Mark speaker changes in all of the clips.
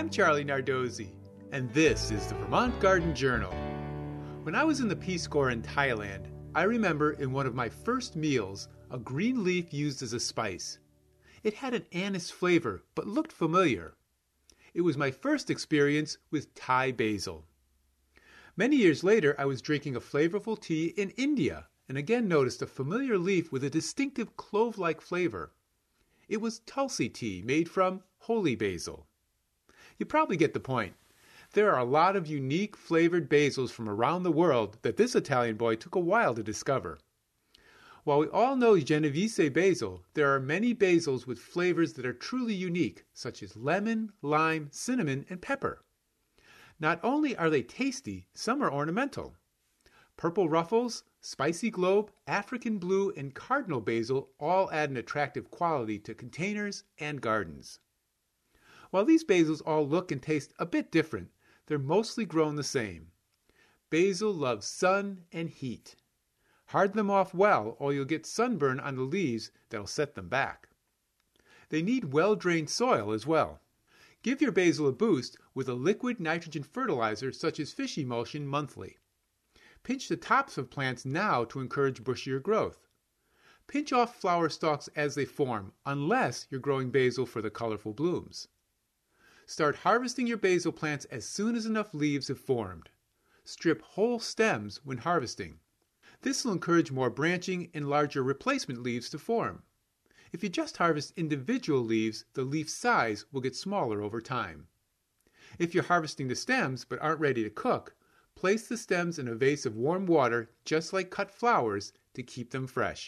Speaker 1: I'm Charlie Nardozzi, and this is the Vermont Garden Journal. When I was in the Peace Corps in Thailand, I remember in one of my first meals a green leaf used as a spice. It had an anise flavor, but looked familiar. It was my first experience with Thai basil. Many years later, I was drinking a flavorful tea in India, and again noticed a familiar leaf with a distinctive clove-like flavor. It was Tulsi tea made from holy basil. You probably get the point. There are a lot of unique flavored basils from around the world that this Italian boy took a while to discover. While we all know Genovese basil, there are many basils with flavors that are truly unique, such as lemon, lime, cinnamon, and pepper. Not only are they tasty, some are ornamental. Purple ruffles, spicy globe, African blue, and cardinal basil all add an attractive quality to containers and gardens. While these basils all look and taste a bit different, they're mostly grown the same. Basil loves sun and heat. Harden them off well, or you'll get sunburn on the leaves that'll set them back. They need well-drained soil as well. Give your basil a boost with a liquid nitrogen fertilizer such as fish emulsion monthly. Pinch the tops of plants now to encourage bushier growth. Pinch off flower stalks as they form, unless you're growing basil for the colorful blooms. Start harvesting your basil plants as soon as enough leaves have formed. Strip whole stems when harvesting. This will encourage more branching and larger replacement leaves to form. If you just harvest individual leaves, the leaf size will get smaller over time. If you're harvesting the stems but aren't ready to cook, place the stems in a vase of warm water, just like cut flowers, to keep them fresh.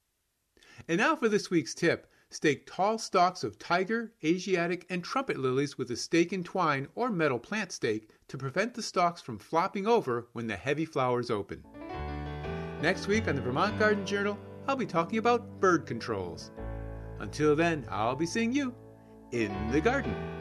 Speaker 1: And now for this week's tip. Stake tall stalks of tiger, Asiatic, and trumpet lilies with a stake and twine or metal plant stake to prevent the stalks from flopping over when the heavy flowers open. Next week on the Vermont Garden Journal, I'll be talking about bird controls. Until then, I'll be seeing you in the garden.